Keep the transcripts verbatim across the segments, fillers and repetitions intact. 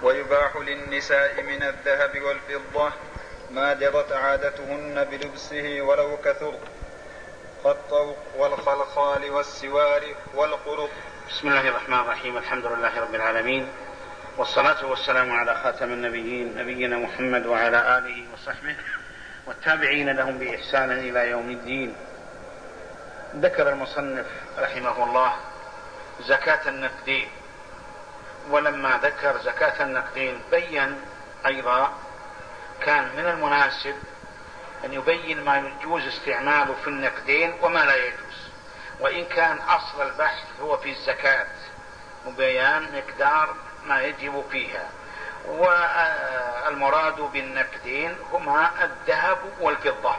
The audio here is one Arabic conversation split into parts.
ويباح للنساء من الذهب والفضة ما جرت عادتهن بلبسه ولو كثر كالطوق والخلخال والسوار والقرط. بسم الله الرحمن الرحيم. الحمد لله رب العالمين، والصلاة والسلام على خاتم النبيين نبينا محمد وعلى آله وصحبه والتابعين لهم بإحسان إلى يوم الدين. ذكر المصنف رحمه الله زكاة النقدين، ولما ذكر زكاة النقدين بين أيضا كان من المناسب أن يبين ما يجوز استعماله في النقدين وما لا يجوز، وإن كان أصل البحث هو في الزكاة وبيان مقدار ما يجب فيها، والمراد بالنقدين هما الذهب والفضة.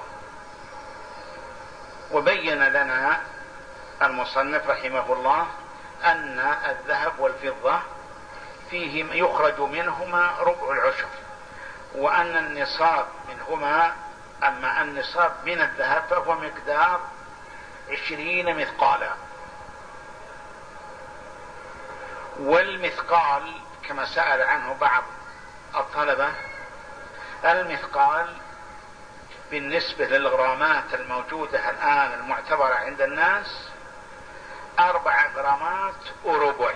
وبين لنا المصنف رحمه الله أن الذهب والفضة فيهم يخرج منهما ربع العشر، وأن النصاب منهما أما النصاب من الذهب فهو مقدار عشرين مثقالا، والمثقال كما سأل عنه بعض الطلبة، المثقال بالنسبة للغرامات الموجودة الآن المعتبرة عند الناس أربعة غرامات وربع،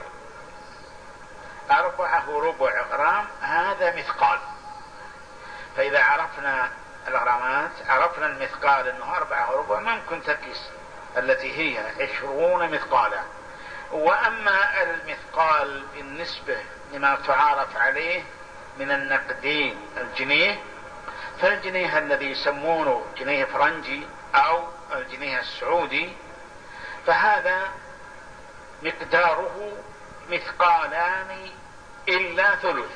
أربعة وربع غرام هذا مثقال. فإذا عرفنا الغرامات عرفنا المثقال أنه أربعة وربع، ممكن تقيس التي هي عشرون مثقالا. وأما المثقال بالنسبة لما تعارف عليه من النقدين الجنيه، فالجنيه الذي يسمونه جنيه فرنجي أو الجنيه السعودي فهذا مقداره مثقالان إلا ثلث.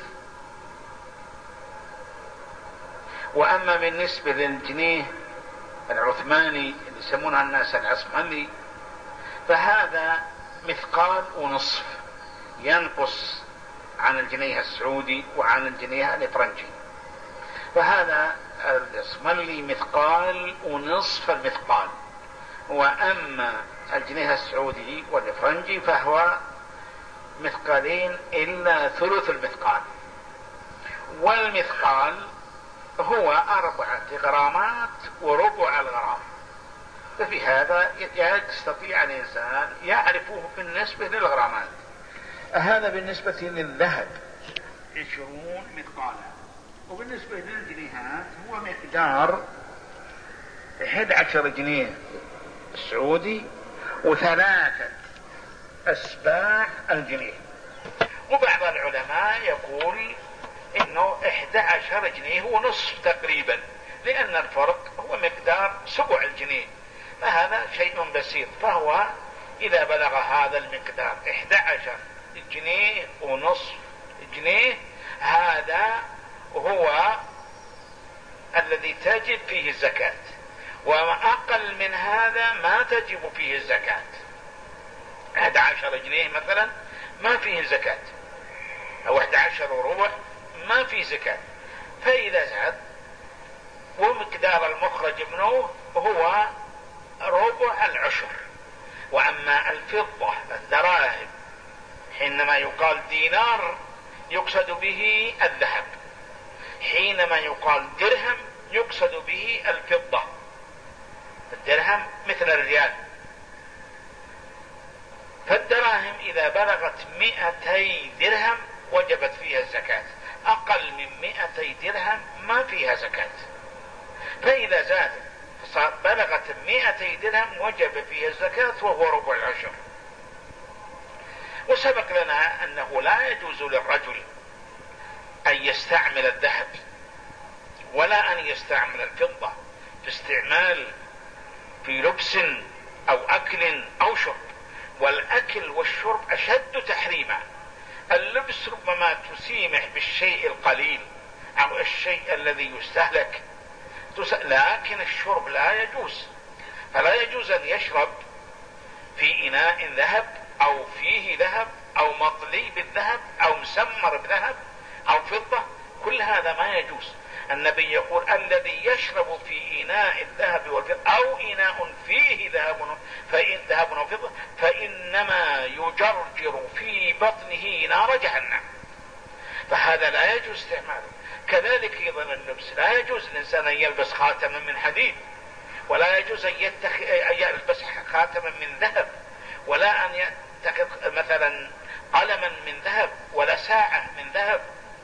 وأما بالنسبة للجنيه العثماني اللي يسمونها الناس العثماني فهذا مثقال ونصف، ينقص عن الجنيه السعودي وعن الجنيه الفرنجي. فهذا العثماني مثقال ونصف المثقال، وأما الجنيه السعودي والفرنجي فهو مثقالين إلا ثلث المثقال. والمثقال هو أربعة غرامات وربع الغرام. ففي هذا يستطيع الإنسان يعرفه بالنسبة للغرامات. هذا بالنسبة للذهب عشرون مثقالا، وبالنسبة للجنيهات هو مقدار أحد عشر جنيه السعودي وثلاثة أسباع الجنيه. وبعض العلماء يقول إنه أحد عشر جنيه ونصف تقريبا، لأن الفرق هو مقدار سبع الجنيه، فهذا شيء بسيط. فهو إذا بلغ هذا المقدار أحد عشر جنيه ونصف جنيه هذا هو الذي تجب فيه الزكاة، وما أقل من هذا ما تجب فيه الزكاة. أحد عشر جنيه مثلا ما فيه زكاة، أو أحد عشر وربع ما فيه زكاة. فإذا زاد ومقدار المخرج منه هو ربع العشر. وأما الفضة الدراهم حينما يقال دينار يقصد به الذهب، حينما يقال درهم يقصد به الفضة. الدرهم مثل الريال. فالدراهم إذا بلغت مئتي درهم وجبت فيها الزكاة، أقل من مئتي درهم ما فيها زكاة. فإذا زادت بلغت مئتي درهم وجب فيها الزكاة وهو ربع العشر. وسبق لنا أنه لا يجوز للرجل أن يستعمل الذهب ولا أن يستعمل الفضة في استعمال في لبس أو أكل أو شرب. والأكل والشرب أشد تحريما. اللبس ربما تسيمح بالشيء القليل أو الشيء الذي يستهلك، لكن الشرب لا يجوز. فلا يجوز أن يشرب في إناء ذهب أو فيه ذهب أو مطلي بالذهب أو مسمر بذهب أو فضة، كل هذا ما يجوز. النبي يقول الذي يشرب في إناء الذهب والفضة أو إناء فيه ذهب فإن ذهب وفضة فإنما يجرجر في بطنه نار جهنم. فهذا لا يجوز استعماله. كذلك أيضا اللبس، لا يجوز الإنسان أن يلبس خاتما من حديد، ولا يجوز أن يلبس خاتما من ذهب، ولا أن يتخذ مثلا قلما من ذهب، ولا ساعة من ذهب،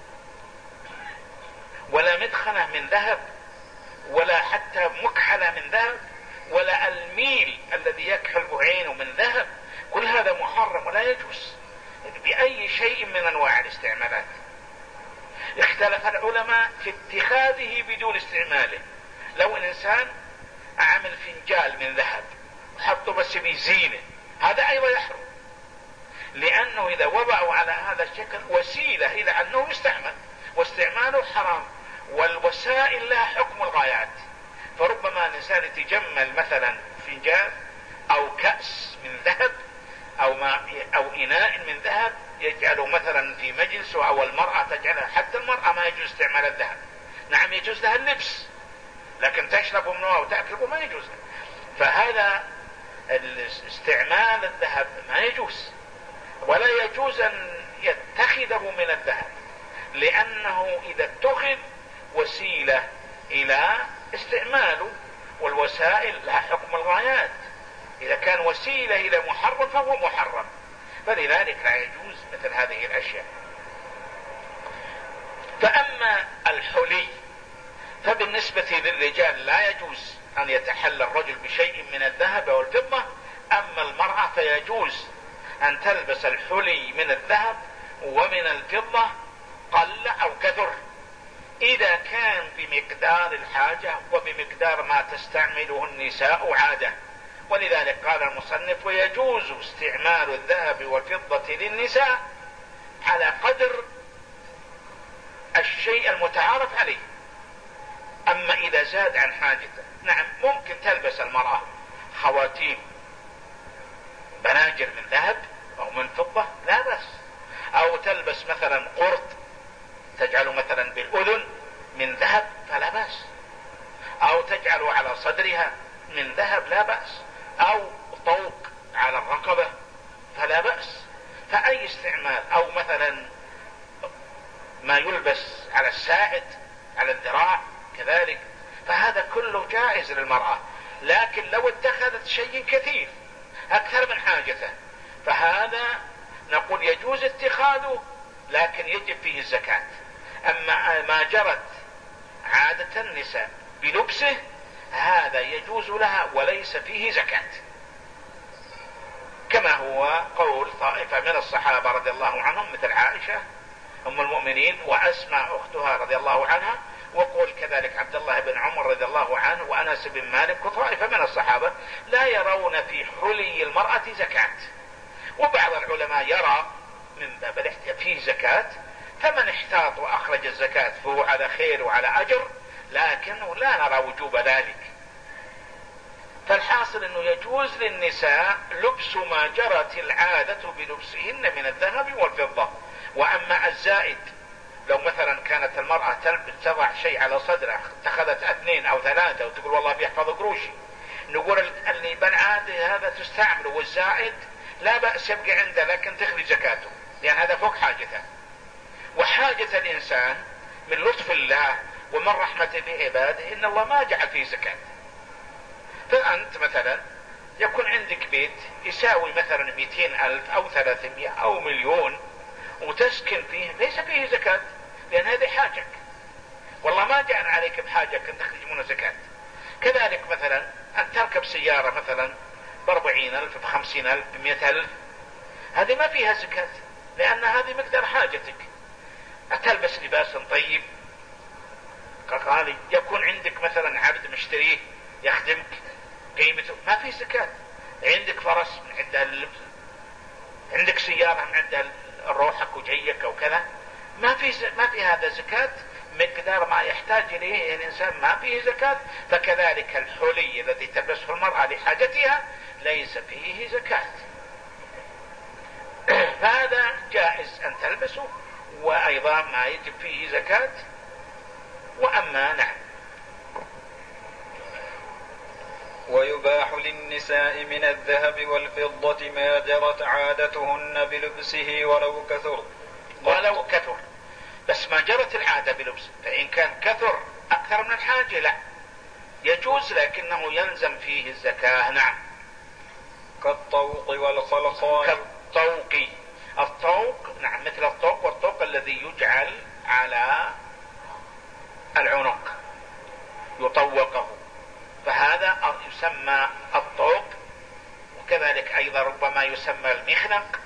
ولا مدخنة من ذهب، ولا حتى مكحلة من ذهب، ولا الميل الذي يكحل بعينه من ذهب. كل هذا محرم ولا يجوز بأي شيء من أنواع الاستعمالات. اختلف العلماء في اتخاذه بدون استعماله. لو الإنسان عمل فنجال من ذهب وحطه بس بزينة، هذا أيضا يحرم، لأنه إذا وضعوا على هذا الشكل وسيلة إلى أنه يستعمل، واستعماله حرام، والوسائل لها حكم الغايات. فربما الإنسان يتجمل مثلا فنجال أو كأس من ذهب أو, ما أو إناء من ذهب يجعله مثلا في مجلسه، أو المرأة تجعلها، حتى المرأة ما يجوز استعمال الذهب. نعم يجوز لها اللبس، لكن تشرب منه أو تأكله ما يجوز. فهذا استعمال الذهب ما يجوز، ولا يجوز أن يتخذه من الذهب، لأنه إذا اتخذ وسيلة إلى استعماله، والوسائل لها حكم الغايات. إذا كان وسيلة إلى محرم فهو محرم، فلذلك لا يجوز مثل هذه الأشياء. فأما الحلي فبالنسبة للرجال لا يجوز أن يتحلى الرجل بشيء من الذهب أو الفضة. أما المرأة فيجوز أن تلبس الحلي من الذهب ومن الفضة قل أو كثر، إذا كان بمقدار الحاجة وبمقدار ما تستعمله النساء عادة. ولذلك قال المصنف: ويجوز استعمال الذهب والفضة للنساء على قدر الشيء المتعارف عليه. أما إذا زاد عن حاجته، نعم ممكن تلبس المرأة خواتيم بناجر من ذهب أو من فضة، لا بأس. أو تلبس مثلا قرط تجعله مثلا بالأذن من ذهب فلا بأس. أو تجعل على صدرها من ذهب لا بأس. أو طوق على الرقبة فلا بأس. فأي استعمال، أو مثلا ما يلبس على الساعد على الذراع كذلك، فهذا كله جائز للمرأة. لكن لو اتخذت شيء كثير أكثر من حاجته فهذا نقول يجوز اتخاذه، لكن يجب فيه الزكاة. أما ما جرت عادة النساء بلبسه هذا يجوز لها وليس فيه زكاة، كما هو قول طائفة من الصحابة رضي الله عنهم مثل عائشة أم المؤمنين وأسماء أختها رضي الله عنها، وقول كذلك عبد الله بن عمر رضي الله عنه وأنس بن مالك وطائفة من الصحابة لا يرون في حلي المرأة زكاة. وبعض العلماء يرى من باب الاحتياط فيه زكاة، فمن احتاط وأخرج الزكاة فهو على خير وعلى أجر، لكن لا نرى وجوب ذلك. فالحاصل أنه يجوز للنساء لبس ما جرت العادة بلبسهن من الذهب والفضة. وأما الزائد، لو مثلا كانت المرأة تلبس تضع شيء على صدرها اتخذت اثنين أو ثلاثة وتقول والله بيحفظ قروشي، نقول اللي بالعادة هذا تستعمل، والزائد لا بأس يبقى عنده لكن تخرج زكاته، لأن هذا فوق حاجته. وحاجة الإنسان من لطف الله ومن رحمته بعباده إن الله ما جعل فيه زكاة. فأنت مثلا يكون عندك بيت يساوي مثلا مئتين ألف أو ثلاثمائة أو مليون وتسكن فيه، ليس فيه زكاة، لأن هذه حاجك، والله ما جعل عليك بحاجك أن تخرج منه زكاة. كذلك مثلا أن تركب سيارة مثلا بأربعين ألف بخمسين ألف بمئة ألف، هذه ما فيها زكاة، لأن هذه مقدار حاجتك. أتلبس لباس طيب غالي، يكون عندك مثلا عبد مشتريه يخدمك قيمته، ما في زكاة. عندك فرس من عندها اللبس، عندك سيارة من عندها روحك وجيك أو كذا، ما في ز... ما في هذا زكاة. مقدار ما يحتاج إليه الإنسان ما فيه زكاة. فكذلك الحلي الذي تلبسه المرأة لحاجتها ليس فيه زكاة. فهذا جائز أن تلبسه، وأيضا ما يجب فيه زكاة. وأما نعم ويباح للنساء من الذهب والفضة ما جرت عادتهن بلبسه ولو كثر ولو كثر بس ما جرت العادة بلبس، فإن كان كثر أكثر من الحاجة لا يجوز، لكنه يلزم فيه الزكاة. نعم. كالطوق والخلخال. كالطوق، الطوق نعم مثل الطوق، والطوق الذي يجعل على العنق يطوقه، فهذا يسمى الطوق. وكذلك أيضا ربما يسمى المخنق،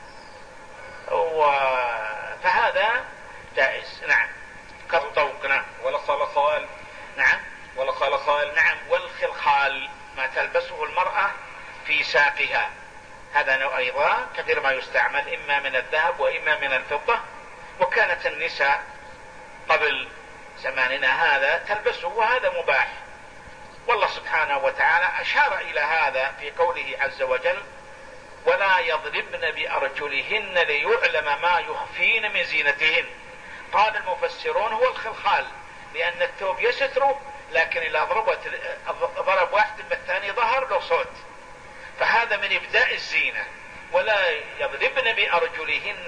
فهذا جائز. نعم كالطوق. نعم. والخلخال. نعم. والخلخال. نعم. والخلخال ما تلبسه المرأة في ساقها، هذا نوع أيضا كثير ما يستعمل إما من الذهب وإما من الفضة، وكانت النساء قبل زماننا هذا تلبسه، وهذا مباح. والله سبحانه وتعالى أشار إلى هذا في قوله عز وجل: ولا يضربن بأرجلهن ليعلم ما يخفين من زينتهن. قال المفسرون هو الخلخال، لأن الثوب يستره، لكن إذا ضربت ضرب واحد بالثاني ظهر له صوت، فهذا من إبداء الزينة. ولا يضربن بأرجلهن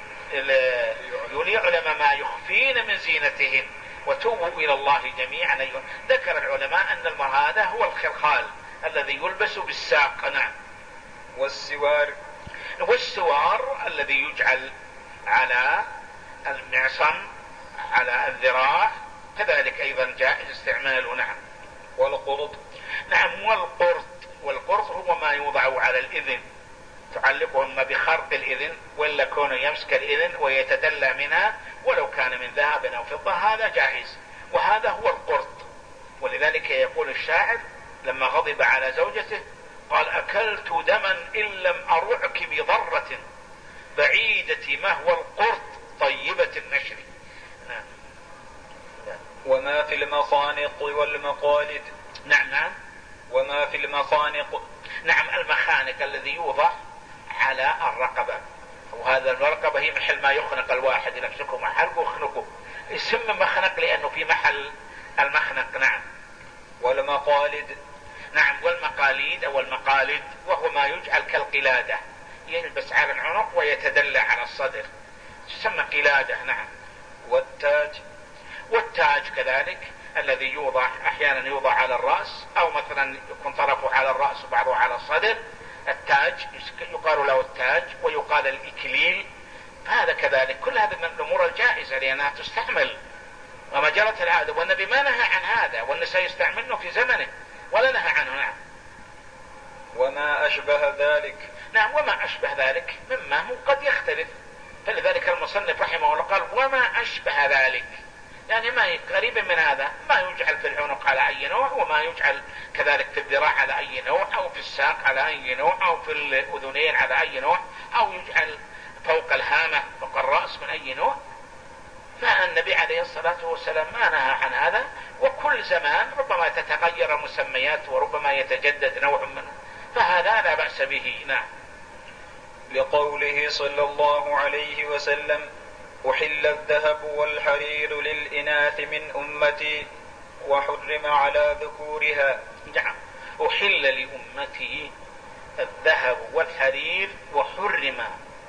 ليعلم ما يخفين من زينتهن وتوبوا إلى الله جميعا. ذكر العلماء أن المرأة هذا هو الخلخال الذي يلبس بالساق. نعم. والسوار. والسوار الذي يجعل على المعصم على الذراع، كذلك أيضا جائز استعماله. نعم. والقرط. نعم. والقرط، والقرط هو ما يوضع على الإذن، تعلقه إما بخرق الإذن ولا كونه يمسك الإذن ويتدلى منها، ولو كان من ذهب أو فضة هذا جائز، وهذا هو القرط. ولذلك يقول الشاعر لما غضب على زوجته قال: أكلت دما إن لم أرعك بضرة بعيدة ما هو القرط طيبة النشر. نعم. وما في المخانق والمقالد. نعم. نعم. وما في المخانق. نعم. المخانق الذي يوضع على الرقبة، وهذا الرقبة هي محل ما يخنق الواحد، يمسكه محل ويخنقه، يسمى مخنق لأنه في محل المخنق. نعم. والمقالد. نعم. والمقاليد أو المقالد وهو ما يجعل كالقلادة، يلبس على العنق ويتدلى على الصدر، تسمى قلادة. نعم. والتاج. والتاج كذلك الذي يوضع أحيانا يوضع على الرأس، أو مثلا يكون طرفه على الرأس وبعضه على الصدر. التاج يقال له التاج، ويقال الإكليل. هذا كذلك كل هذا من الأمور الجائزة لأنها تستعمل وما جرت العادة، والنبي ما نهى عن هذا، والنساء يستعملنه في زمنه ولا نهى عنه. نعم. وما أشبه ذلك. نعم. وما أشبه ذلك مما هو قد يختلف، فلذلك المصنف رحمه الله قال: وما أشبه ذلك، يعني ما قريب من هذا، ما يجعل في العنق على أي نوع، وما يجعل كذلك في الذراع على أي نوع، أو في الساق على أي نوع، أو في الأذنين على أي نوع، أو يجعل فوق الهامة فوق الرأس من أي نوع. فالنبي عليه الصلاة والسلام ما نهى عن هذا، وكل زمان ربما تتغير المسميات وربما يتجدد نوع منه، فهذا لا بأس به. نعم. لقوله صلى الله عليه وسلم: أحل الذهب والحرير للإناث من أمتي وحرم على ذكورها. نعم. أحل لأمتي الذهب والحرير وحرم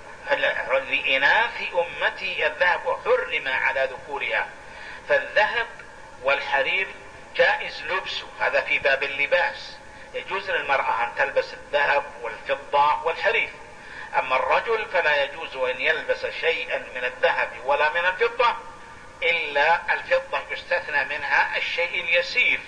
لإناث أمتي الذهب وحرم على ذكورها. فالذهب والحرير جائز لبسه، هذا في باب اللباس، يجوز للمرأة أن تلبس الذهب والفضة والحرير. أما الرجل فلا يجوز أن يلبس شيئا من الذهب ولا من الفضة، إلا الفضة يستثنى منها الشيء اليسير،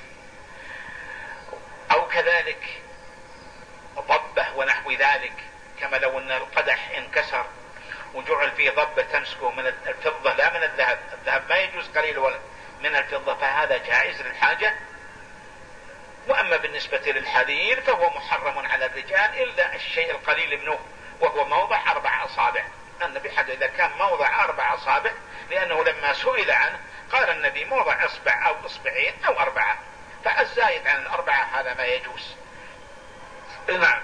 أو كذلك ضبة ونحو ذلك، كما لو أن القدح انكسر وجعل فيه ضبة تمسكه من الفضة لا من الذهب، الذهب ما يجوز قليل ولا من الفضة، فهذا جائز للحاجة. وأما بالنسبة للحرير فهو محرم على الرجال إلا الشيء القليل منه، وهو موضع أربع أصابع. النبي حدد إذا كان موضع أربع أصابع، لأنه لما سئل عنه قال النبي موضع إصبع أو إصبعين أو أربعة، فالزايد عن الأربعة هذا ما يجوز. نعم.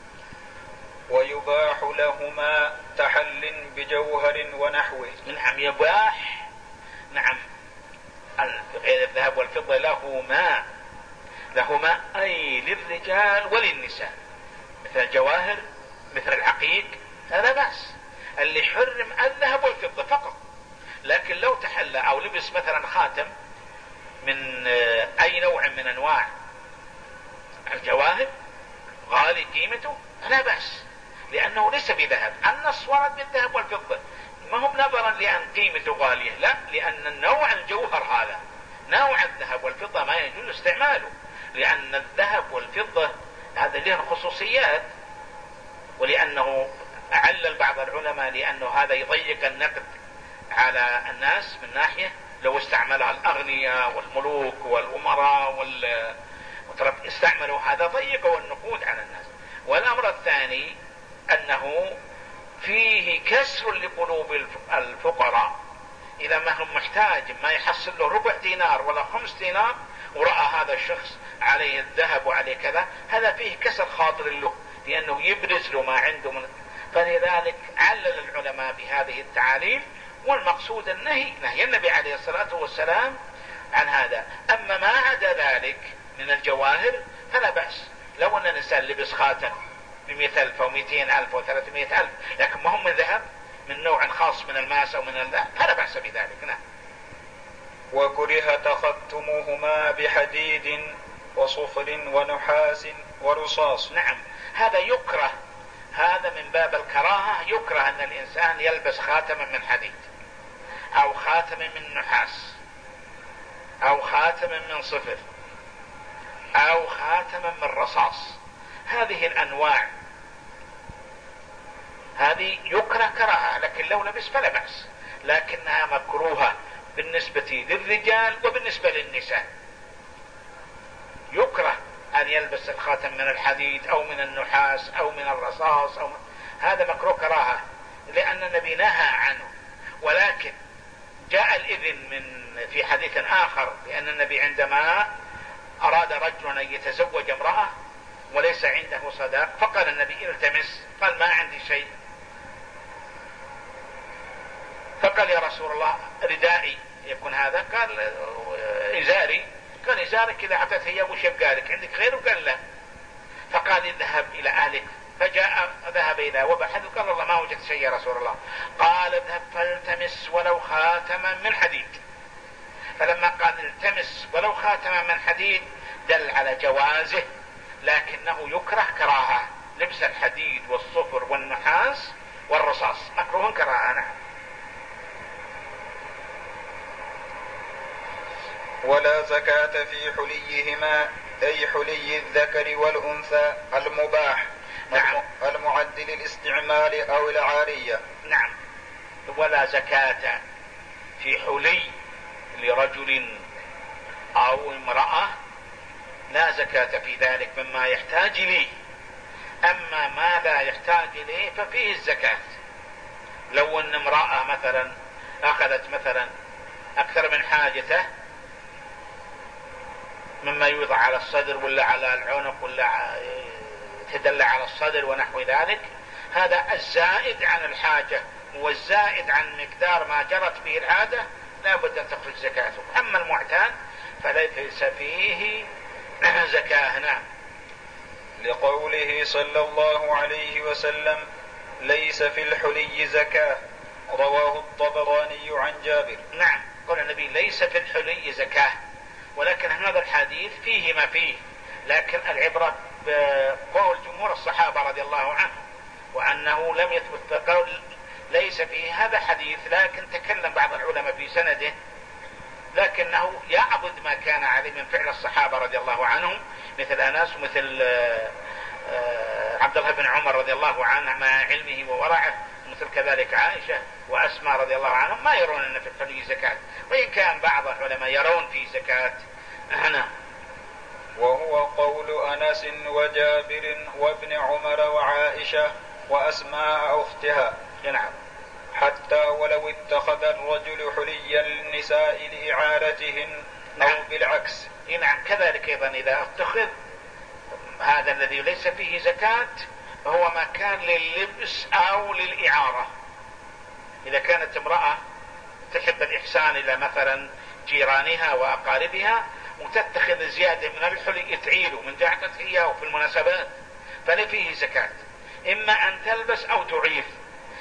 ويباح لهما تحل بجوهر ونحوه. نعم. يباح. نعم. الذهب والفضة لهما، لهما أي للرجال وللنساء، مثل الجواهر مثل العقيق، هذا بأس. اللي حرم الذهب والفضة فقط، لكن لو تحلى أو لبس مثلا خاتم من أي نوع من أنواع الجواهر غالي قيمته لا بأس، لأنه ليس بذهب. النص ورد بالذهب والفضة، ما هم نظرا لأن قيمته غالية، لا، لأن النوع الجوهر هذا نوع الذهب والفضة ما يجوز استعماله، لأن الذهب والفضة هذا له خصوصيات، ولأنه علل بعض العلماء لأنه هذا يضيق النقد على الناس من ناحية لو استعملها الأغنياء والملوك والأمراء وال... استعملوا هذا ضيقوا النقود على الناس. والأمر الثاني أنه فيه كسر لقلوب الفقراء، إذا ما هم محتاج ما يحصل له ربع دينار ولا خمس دينار ورأى هذا الشخص عليه الذهب وعليه كذا، هذا فيه كسر خاطر له لأنه يبرز له ما عنده من... فلذلك علل العلماء بهذه التعاليل، والمقصود النهي نهي النبي عليه الصلاة والسلام عن هذا. أما ما عدا ذلك من الجواهر فلا بأس، لو أن الإنسان لبس خاتم بمئة ألف أو مئتين ألف أو ثلاثمائة ألف لكن ما هم من ذهب من نوع خاص من الماس أو من الذهب فلا بأس بذلك. نعم. وكره تختمهما بحديد وصفر ونحاس ورصاص. نعم، هذا يكره، هذا من باب الكراهة، يكره أن الإنسان يلبس خاتما من حديد أو خاتما من نحاس أو خاتما من صفر أو خاتما من رصاص. هذه الأنواع هذه يكره كراهة، لكن لو لبس فلا بأس، لكنها مكروهة بالنسبة للرجال وبالنسبة للنساء. يكره أن يلبس الخاتم من الحديد أو من النحاس أو من الرصاص أو من... هذا مكروه كراهة، لأن النبي نهى عنه. ولكن جاء الإذن من في حديث آخر لأن النبي عندما أراد رجل أن يتزوج امرأة وليس عنده صداق فقال النبي التمس، قال ما عندي شيء، فقال يا رسول الله ردائي يكون هذا، قال إزاري، قال إزارك إذا أعطيت هي وش يبقى لك، عندك غيره؟ قال لا. فقال اذهب إلى أهلك، فجاء ذهب إلى وبحث قال الله ما وجدت شيء يا رسول الله، قال اذهب فالتمس ولو خاتما من حديد. فلما قال التمس ولو خاتما من حديد دل على جوازه، لكنه يكره كراهة لبس الحديد والصفر والنحاس والرصاص، مكروه كراهة. نعم. ولا زكاة في حليهما، أي حلي الذكر والأنثى المباح. نعم. المعد للاستعمال أو العارية. نعم. ولا زكاة في حلي لرجل أو امرأة، لا زكاة في ذلك مما يحتاج إليه. أما ما لا يحتاج إليه ففيه الزكاة. لو أن امرأة مثلا أخذت مثلا أكثر من حاجته مما يوضع على الصدر ولا على العنق ولا تدل على الصدر ونحو ذلك، هذا الزائد عن الحاجة والزائد عن مقدار ما جرت به العادة لا بد أن تخرج زكاته. أما المعتاد فليس فيه زكاة. نعم. لقوله صلى الله عليه وسلم ليس في الحلي زكاة، رواه الطبراني عن جابر. نعم، قال النبي ليس في الحلي زكاة، ولكن هذا الحديث فيه ما فيه، لكن العبرة بقول جمهور الصحابة رضي الله عنهم، وأنه لم يثبت قول ليس فيه هذا حديث، لكن تكلم بعض العلماء في سنده، لكنه يعبد ما كان عليه من فعل الصحابة رضي الله عنهم، مثل أنس ومثل عبد الله بن عمر رضي الله عنه مع علمه وورعه، مثل كذلك عائشة وأسماء رضي الله عنهم، ما يرون أن في الحلي زكاة، وإن كان بعض العلماء يرون في زكاة. هنا وهو قول أنس وجابر وابن عمر وعائشة وأسماء أختها. نعم. حتى ولو اتخذ الرجل حلي النساء لإعارتهن أو نعم. بالعكس. نعم، كذلك أيضا إذا اتخذ هذا الذي ليس فيه زكاة هو ما كان لللبس أو للإعارة. إذا كانت امرأة تحب الإحسان إلى مثلا جيرانها وأقاربها وتتخذ زيادة من الحلي تعيله من جعلت إياه في المناسبات فلا فيه زكاة، إما أن تلبس أو تعير.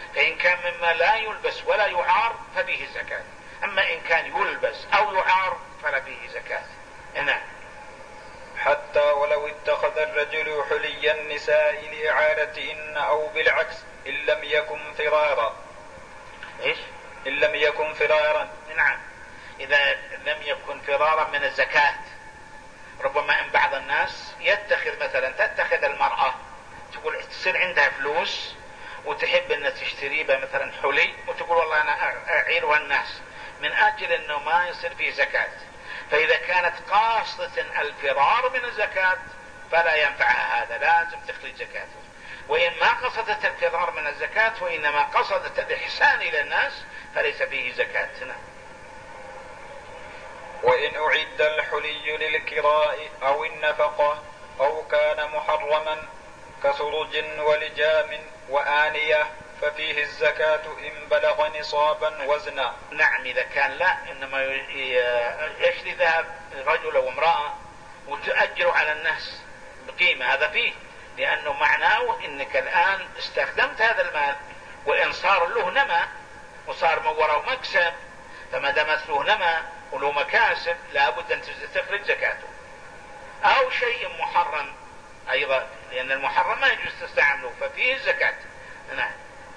فإن كان مما لا يلبس ولا يعار ففيه زكاة، أما إن كان يلبس أو يعار فلا فيه زكاة. نعم. حتى ولو اتخذ الرجل حلي النساء لإعارتهن أو بالعكس إن لم يكن فرارا. إيش؟ إن لم يكن فرارا. نعم، إذا لم يكن فرارا من الزكاة. ربما إن بعض الناس يتخذ مثلا تتخذ المرأة تقول تصير عندها فلوس وتحب أن تشتري بها مثلا حلي وتقول والله أنا أعيرها الناس من أجل أنه ما يصير فيه زكاة. فإذا كانت قاصدة الفرار من الزكاة فلا ينفعها هذا، لازم تخرج زكاته. وإن ما قصدت الفرار من الزكاة وإنما قصدت الإحسان إلى الناس فليس فيه زكاة. وإن أعد الحلي للكراء أو النفقة أو كان محرما كسرج ولجام وآنية ففيه الزكاة إن بلغ نصابا وزنا. نعم، إذا كان لا إنما يشتري ذهب رجل وامرأة وتؤجر على الناس بقيمة هذا فيه، لأنه معناه إنك الآن استخدمت هذا المال وإن صار له نما وصار موره مكسب، فما دامت له نما وله مكاسب لابد أن تخرج زكاته. أو شيء محرم أيضا، لأن المحرم ما يجوز تستعمله ففيه الزكاة. نعم.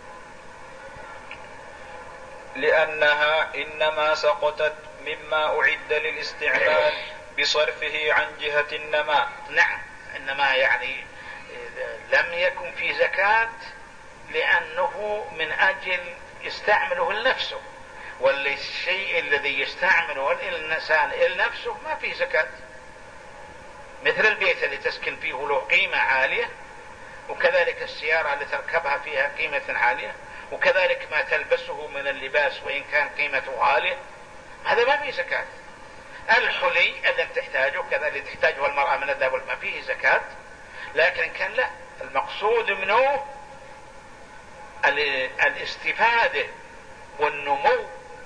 لأنها إنما سقطت مما أعد للاستعمال بصرفه عن جهة النماء. نعم، إنما يعني لم يكن في زكاة لأنه من أجل يستعمله لنفسه، والشيء الذي يستعمله الإنسان لنفسه ما فيه زكاة. مثل البيت اللي تسكن فيه له قيمة عالية، وكذلك السيارة اللي تركبها فيها قيمة عالية، وكذلك ما تلبسه من اللباس وإن كان قيمته عالية، هذا ما فيه زكاة. الحلي الذي تحتاجه كذلك تحتاجه المرأة من الذهب ما فيه زكاة. لكن كان لا، المقصود منه الاستفادة والنمو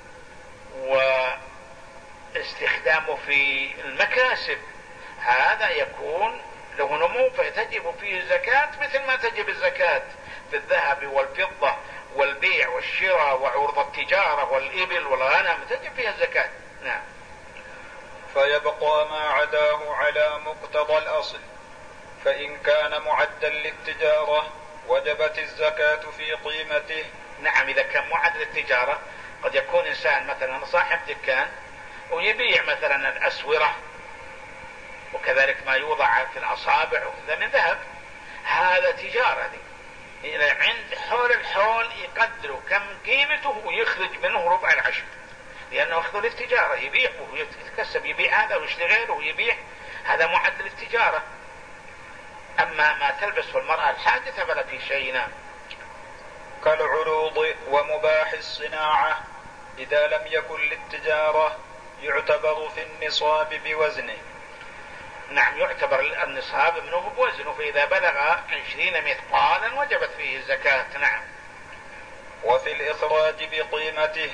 واستخدامه في المكاسب، هذا يكون له نمو فتجب فيه الزكاة مثل ما تجب الزكاة في الذهب والفضة والبيع والشراء وعروض التجارة والإبل والغنم تجب فيها الزكاة. نعم. فيبقى ما عداه على مقتضى الأصل، فإن كان معدا للتجارة وجبت الزكاة في قيمته. نعم، إذا كان معد للتجارة قد يكون إنسان مثلا صاحب دكان ويبيع مثلا الأسورة وكذلك ما يوضع في الأصابع وكذا من ذهب، هذا تجارة دي. إذا عند حول الحول يقدروا كم قيمته ويخرج منه ربع العشر، لأنه أخذوا للتجارة يبيع ويتكسب، يبيع هذا ويشتري غيره ويبيع، هذا معد للتجارة. أما ما تلبسه المرأة الحادثة فلا في شيء. نعم. كالعروض ومباح الصناعة إذا لم يكن للتجارة يعتبر في النصاب بوزنه. نعم، يعتبر النصاب منه بوزنه، فإذا بلغ عشرين مثقالا وجبت فيه الزكاة. نعم. وفي الإخراج بقيمته،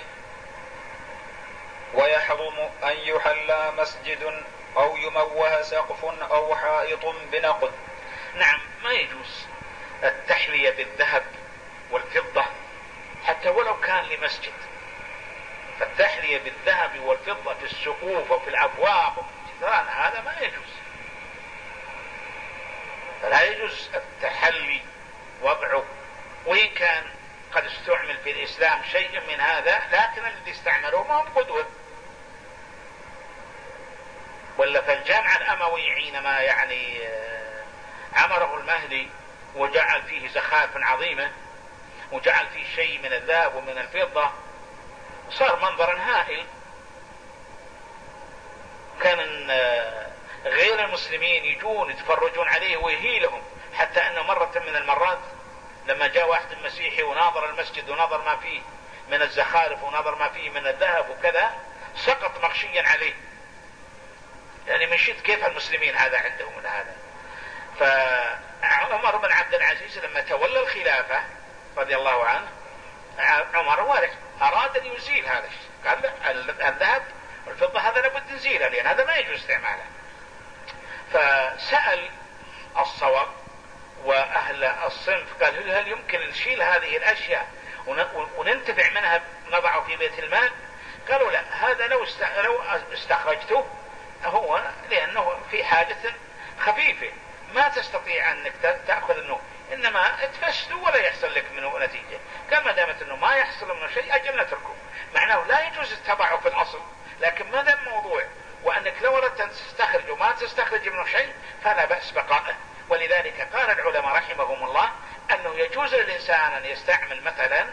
ويحرم أن يحلى مسجد أو يموه سقف أو حائط بنقد. نعم، ما يجوز التحلية بالذهب والفضة حتى ولو كان لمسجد، فالتحلية بالذهب والفضة في السقوف وفي الأبواب وفي الجدران هذا ما يجوز، فلا يجوز التحلي وضعه. وإن كان قد استعمل في الإسلام شيء من هذا، لكن الذي استعملوه ما هم قدوة. ولا فالجامع الأموي حينما يعني عمره المهدي وجعل فيه زخارف عظيمة وجعل فيه شيء من الذهب ومن الفضة، صار منظرا هائل. كان غير المسلمين يجون يتفرجون عليه ويهيلهم، حتى أنه مرة من المرات لما جاء واحد مسيحي وناظر المسجد وناظر ما فيه من الزخارف وناظر ما فيه من الذهب وكذا، سقط مغشيا عليه، يعني من شد كيف المسلمين هذا عندهم من هذا. فعمر بن عبد العزيز لما تولى الخلافة رضي الله عنه، عمر وارث أراد أن يزيل هذا الشيء، قال لا، الذهب والفضة هذا لابد نزيله لأن هذا ما يجوز استعماله. فسأل الصواب وأهل الصنف قال هل يمكن نشيل هذه الأشياء وننتفع منها نضعه في بيت المال. قالوا لا، هذا لو لو استخرجته هو لأنه في حاجة خفيفة ما تستطيع أنك تأخذ منه، إنما تفسده ولا يحصل لك منه نتيجة. قال ما دامت أنه ما يحصل منه شيء أجل نتركه. معناه لا يجوز التبعه في الأصل، لكن ما دام موضوع وأنك لو أردت أن تستخرج وما تستخرج منه شيء فلا بأس بقائه. ولذلك قال العلماء رحمهم الله أنه يجوز للإنسان أن يستعمل مثلا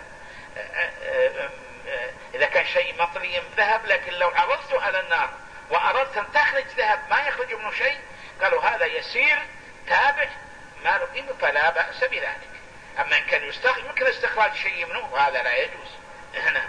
إذا كان شيء مطلي ذهب، لكن لو عرضته على النار وأردت أن تخرج ذهب ما يخرج منه شيء، قالوا هذا يسير تابع ما له قيمة فلا بأس بذلك. أما إن كان يستخرج ممكن استخراج شيء منه هذا لا يجوز. هنا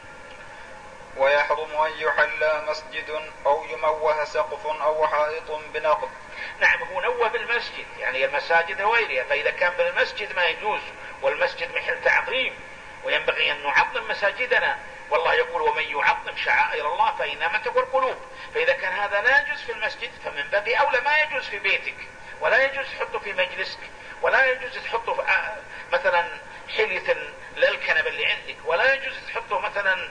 ويحرم أن يحل مسجد أو يموه سقف أو حائط بنقض. نعم، هو نوه بالمسجد يعني المساجد وغيرها، فإذا كان بالمسجد ما يجوز، والمسجد محل تعظيم وينبغي أن نعظم مساجدنا، والله يقول ومن يعظم شعائر الله فإنما تقوى القلوب. فإذا كان هذا لا يجوز في المسجد فمن باب أولى ما يجوز في بيتك، ولا يجوز تحطه في مجلسك، ولا يجوز تحطه في مثلا حلية للكنبة اللي عندك، ولا يجوز تحطه مثلا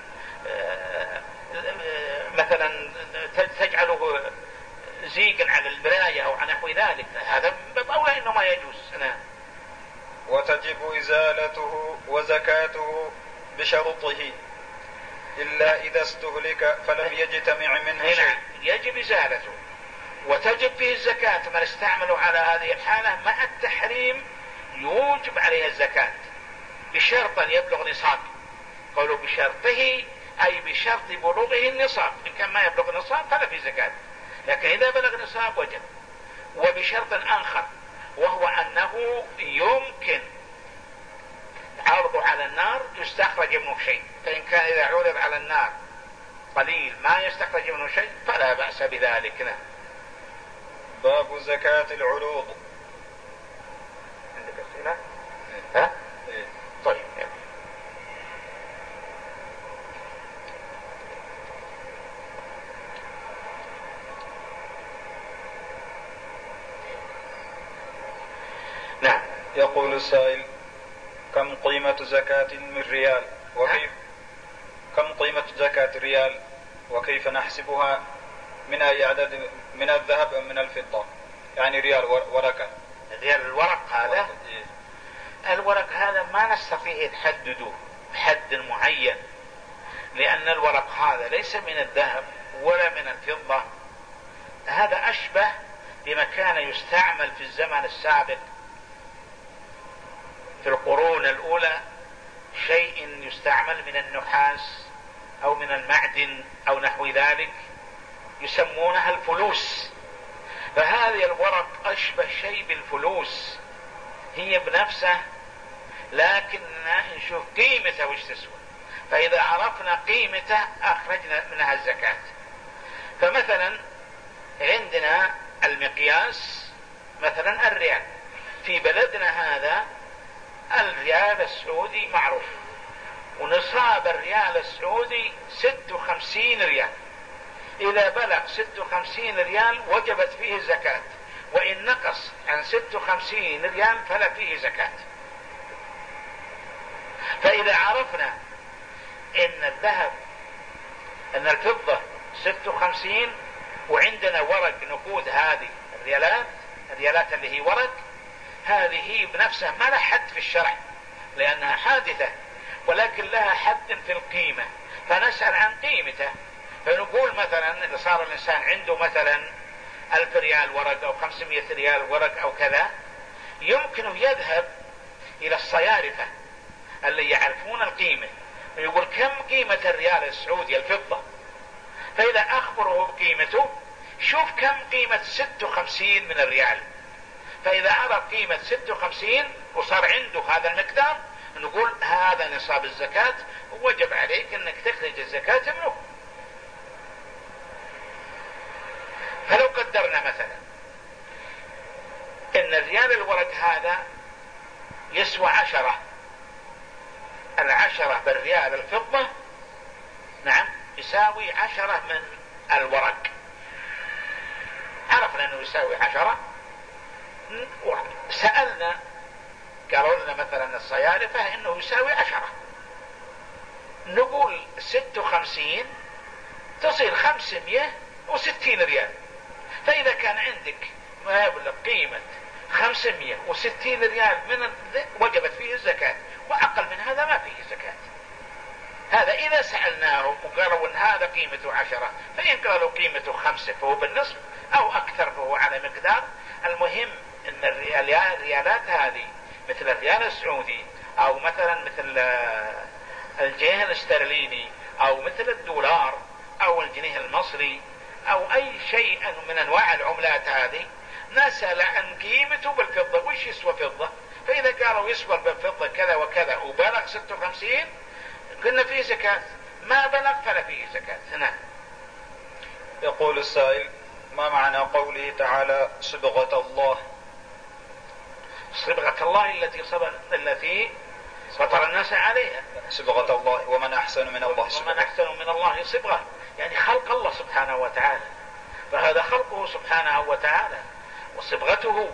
مثلا تجعله زيقا على البراية أو عن نحو ذلك، هذا من باب أولى إنه ما يجوز. أنا. وتجب إزالته وزكاته بشرطه إلا إذا استهلك فلم يجتمع منه شيء. يجب إزالته وتجب فيه الزكاة. من استعملوا على هذه الحالة مع التحريم يوجب عليها الزكاة بشرط أن يبلغ نصاب. قالوا بشرطه أي بشرط بلوغه النصاب، إن كان ما يبلغ النصاب فلا في زكاة، لكن إذا بلغ نصاب وجب. وبشرط آخر وهو أنه يمكن عرضه على النار يستخرج منه شيء، فإن كان إذا عرض على النار قليل ما يستخرج منه شيء فلا بأس بذلك. باب زكاة العروض. عندك أسئلة؟ ها؟ إيه؟ طيب يعني. نعم. يقول السائل: كم قيمة زكاة من ريال وكيف كم قيمة زكاة الريال وكيف نحسبها؟ من أي عدد، من الذهب أم من الفضة؟ يعني ريال ورقة. ريال الورق هذا الورق هذا ما نستطيع تحدده بحد معين، لأن الورق هذا ليس من الذهب ولا من الفضة. هذا أشبه بما كان يستعمل في الزمن السابق في القرون الأولى، شيء يستعمل من النحاس أو من المعدن أو نحو ذلك يسمونها الفلوس. فهذه الورق أشبه شيء بالفلوس، هي بنفسه لكننا نشوف قيمته وش تسوى، فإذا عرفنا قيمته أخرجنا منها الزكاة. فمثلا عندنا المقياس مثلا الريال، في بلدنا هذا الريال السعودي معروف، ونصاب الريال السعودي ست وخمسين ريال. إذا بلغ ست وخمسين ريال وجبت فيه الزكاة، وإن نقص عن ست وخمسين ريال فلا فيه زكاة. فإذا عرفنا إن الذهب أن الفضة ست وخمسين وعندنا ورق نقود هذه الريالات الريالات اللي هي ورق، هذه بنفسها ما لها حد في الشرع لأنها حادثة، ولكن لها حد في القيمة، فنسأل عن قيمته. فنقول مثلا إذا صار الإنسان عنده مثلا ألف ريال ورق أو خمسمائة ريال ورق أو كذا، يمكنه يذهب إلى الصيارفة اللي يعرفون القيمة ويقول كم قيمة الريال السعودي الفضة، فإذا أخبره بقيمته شوف كم قيمة ست وخمسين من الريال، فإذا عرف قيمة ست وخمسين وصار عنده هذا المقدار نقول هذا نصاب الزكاة ووجب عليك أنك تخرج الزكاة منه. فلو قدرنا مثلا ان الريال الورق هذا يسوى عشرة، العشرة بالريال الفضة نعم يساوي عشرة من الورق، عرفنا انه يساوي عشرة، سألنا قالوا لنا مثلا الصيارفة انه يساوي عشرة، نقول ست وخمسين تصير خمسمائة وستين ريال. فإذا كان عندك ما يبلغ قيمة خمسمائة وستين ريال من وجبت فيه الزكاة، وأقل من هذا ما فيه زكاة. هذا إذا سألناهم وقالوا إن هذا قيمته عشرة، فإن قالوا قيمته خمسة فهو بالنصف، أو أكثر فهو على مقدار. المهم إن الريالات هذه مثل الريال السعودي، أو مثلا مثل الجنيه الاسترليني، أو مثل الدولار، أو الجنيه المصري، أو أي شيء من أنواع العملات هذه، نسأل عن قيمته بالفضة، وش يسوى فضة؟ فإذا قالوا يسوى بالفضة كذا وكذا وبلغ ستة وخمسين قلنا فيه زكاة، ما بلغ فلا فيه زكاة. نعم. يقول السائل: ما معنى قوله تعالى صبغة الله؟ صبغة الله التي صبغ التي فطر الناس عليها. صبغة الله، ومن أحسن من الله صبغة. ومن أحسن من الله صبغة، يعني خلق الله سبحانه وتعالى، فهذا خلقه سبحانه وتعالى، وصبغته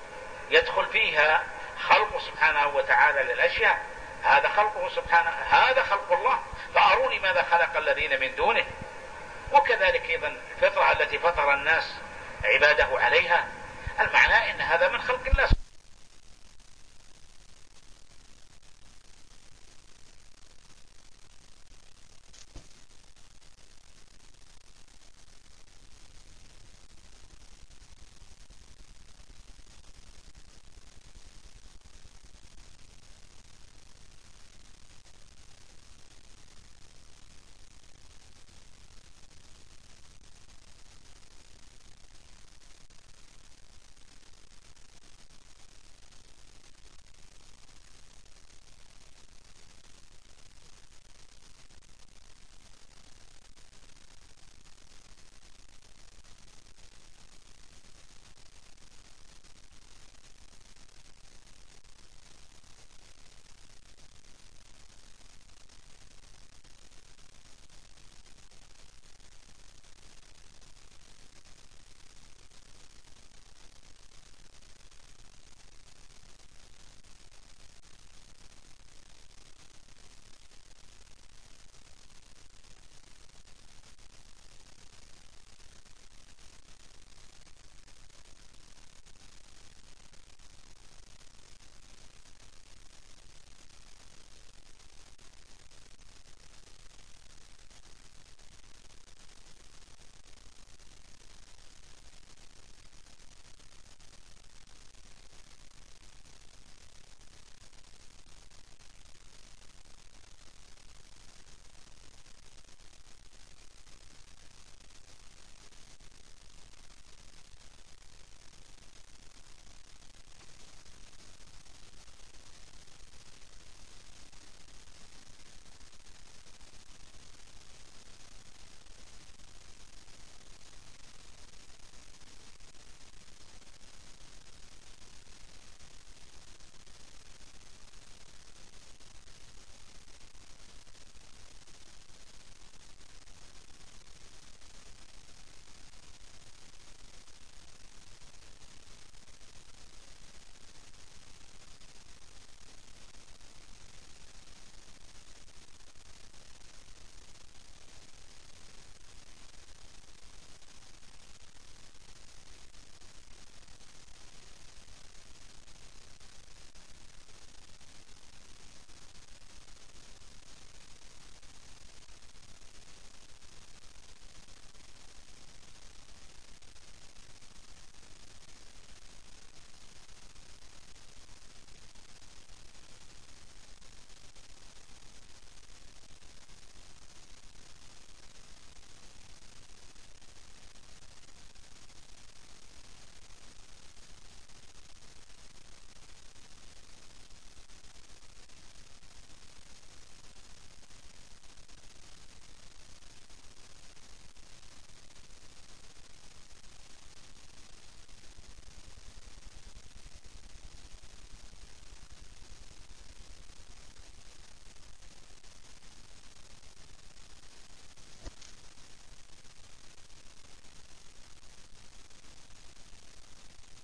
يدخل فيها خلقه سبحانه وتعالى للأشياء. هذا خلقه سبحانه، هذا خلق الله، فأروني ماذا خلق الذين من دونه. وكذلك أيضا الفطرة التي فطر الناس عباده عليها، المعنى إن هذا من خلق الناس.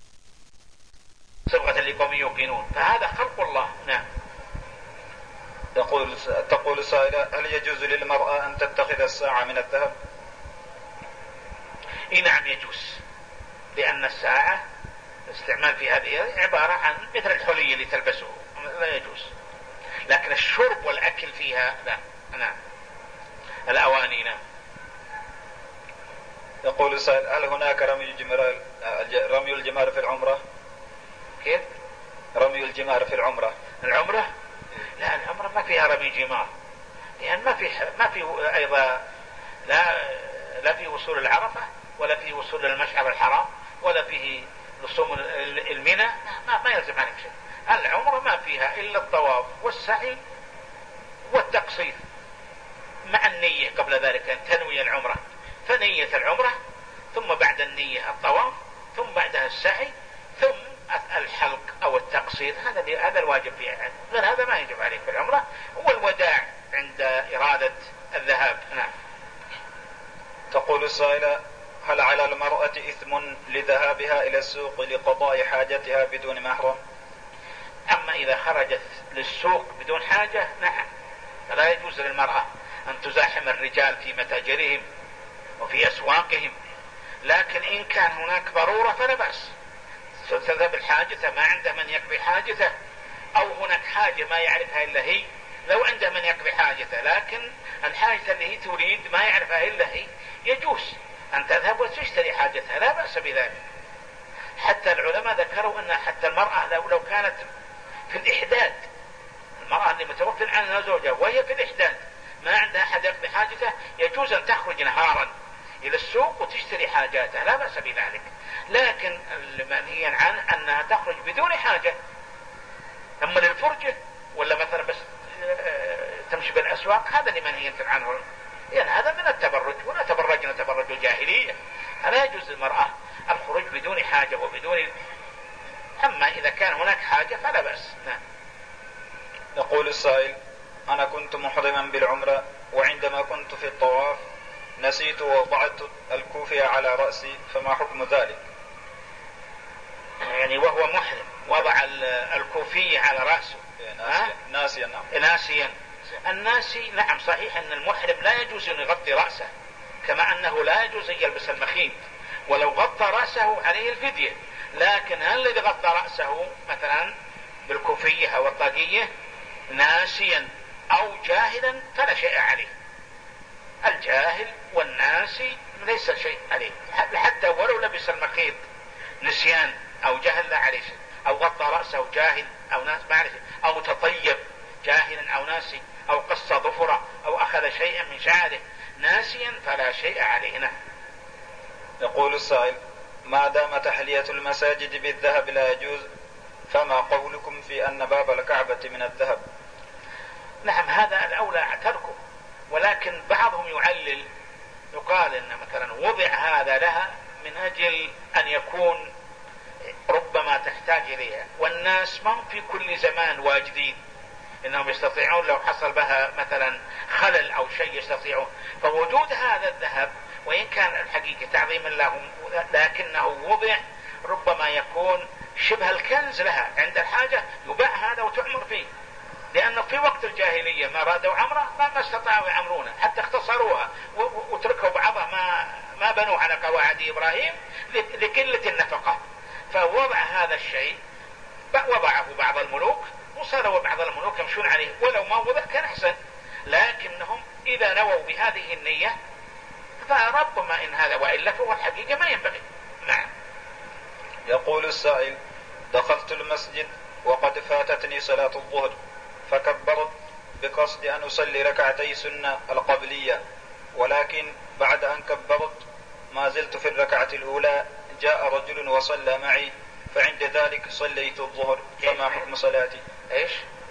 صبغة لقوم يوقنون، فهذا خلق الله. نعم. يقول تقول سائلة: هل يجوز للمرأة أن تتخذ الساعة من الذهب؟ إيه نعم يجوز، لأن الساعة الاستعمال في هذه عبارة عن مثل الحلي اللي تلبسه، لا يجوز. لكن الشرب والأكل فيها لا. نعم. الأواني نعم. يقول السائل: هل هناك رمي الجمار رمي الجمار في العمرة؟ كيف؟ رمي الجمار في العمرة. العمرة؟ لا، العمرة ما فيها رمي جمار، لأن ما في ما في أيضا لا لا في وصول العرفة، ولا في وصول المشعر الحرام، ولا فيه لصوم المنى، ما, ما يلزم عنك شيء. العمرة ما فيها إلا الطواف والسعي والتقصير مع النية قبل ذلك، أن تنوي العمرة، فنية العمرة ثم بعد النية الطواف ثم بعدها السعي ثم الحلق أو التقصير. هذا هذا الواجب فيها، غير هذا ما يجب عليك في العمرة. والوداع عند إرادة الذهاب. نعم. تقول السائلة: هل على المرأة إثم لذهابها إلى السوق لقضاء حاجتها بدون محرم؟ أما إذا خرجت للسوق بدون حاجة نعم، فلا يجوز للمرأة أن تزاحم الرجال في متاجرهم وفي أسواقهم. لكن إن كان هناك ضرورة فلا بأس، تذهب الحاجة ما عنده من يقضي حاجته، أو هناك حاجة ما يعرفها إلا هي، لو عنده من يقضي حاجته، لكن الحاجة اللي هي تريد ما يعرفها إلا هي، يجوز أن تذهب وتشتري حاجتها، لا بأس بذلك. حتى العلماء ذكروا أن حتى المرأة لو, لو كانت في الإحداد، المرأة اللي متوفى عنها زوجها وهي في الإحداد ما عندها أحد يقضي حاجته، يجوز أن تخرج نهارا إلى السوق وتشتري حاجاتها، لا بأس بذلك. لكن المنهي عنه أنها تخرج بدون حاجة. أما للفرجة ولا مثلا بس تمشي بالأسواق، هذا اللي منهي عنه، يعني هذا من التبرج، ولا تبرجنا تبرج الجاهلية. لا يجوز للمرأة الخروج بدون حاجة وبدون. أما إذا كان هناك حاجة فلا بأس. نعم. يقول السائل: أنا كنت محرما بالعمرة، وعندما كنت في الطواف نسيت ووضعت الكوفية على رأسي، فما حكم ذلك؟ يعني وهو محرم وضع الكوفية على رأسه ناسيا. ناسيا نعم. ناسيا. الناسي نعم صحيح أن المحرم لا يجوز أن يغطي رأسه، كما أنه لا يجوز أن يلبس المخيط، ولو غطى رأسه عليه الفدية. لكن هل الذي غطى رأسه مثلا بالكوفية أو الطاقية ناسيا أو جاهلا فلا شيء عليه. الجاهل والناسي ليس شيء عليه، حتى ولو لبس المخيط نسيان أو جهل لا عليه شيء، أو غطى رأسه جاهل أو ناس ما عليه، أو تطيب جاهلا أو ناسي، أو قص ظفره، أو أخذ شيئا من شعره ناسيا فلا شيء عليه. يقول السائل: ما دام تحلية المساجد بالذهب لا يجوز، فما قولكم في أن باب الكعبة من الذهب؟ نعم هذا الأولى تركه، ولكن بعضهم يعلل، يقال إن مثلا وضع هذا لها من أجل أن يكون ربما تحتاج إليها، والناس ما في كل زمان واجدين، إنهم يستطيعون لو حصل بها مثلا خلل أو شيء يستطيعون. فوجود هذا الذهب وإن كان الحقيقة تعظيما لهم، لكنه وضع ربما يكون شبه الكنز لها، عند الحاجة يباع هذا وتعمر فيه. لأنه في وقت الجاهلية ما رادوا عمره ما استطاعوا يعمرونه، حتى اختصروها وتركوا بعضها ما ما بنوا على قواعد إبراهيم لقلة النفقة. فوضع هذا الشيء وضعه بعض الملوك، وصاروا بعض الملوك يمشون عليه، ولو ما وضع كان أحسن، لكنهم إذا نووا بهذه النية فربما إن هذا وإلا فهو الحقيقة ما ينبغي. نعم. يقول السائل: دخلت المسجد وقد فاتتني صلاة الظهر، فكبرت بقصد أن أصلي ركعتي سنة القبلية، ولكن بعد أن كبرت ما زلت في الركعة الأولى جاء رجل وصلى معي، فعند ذلك صليت الظهر، فما حكم صلاتي؟ إيش؟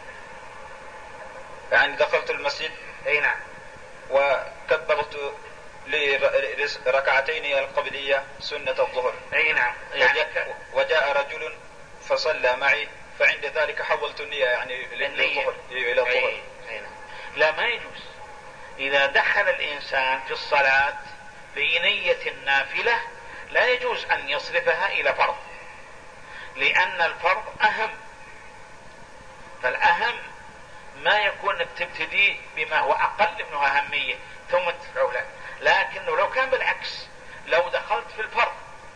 يعني دخلت المسجد أي نعم وكبرت لركعتين القبلية سنة الظهر. أي نعم. يعني وجاء رجل فصلى معي، فعند ذلك حولت النية يعني للظهر إلى الظهر. لا ما يجوز. إذا دخل الإنسان في الصلاة بنية النافلة لا يجوز أن يصرفها إلى فرض، لأن الفرض أهم، فالأهم ما يكون بتبتدي بما هو أقل منه أهمية ثم تدفعه له. لكنه لو كان بالعكس، لو دخلت في الفرض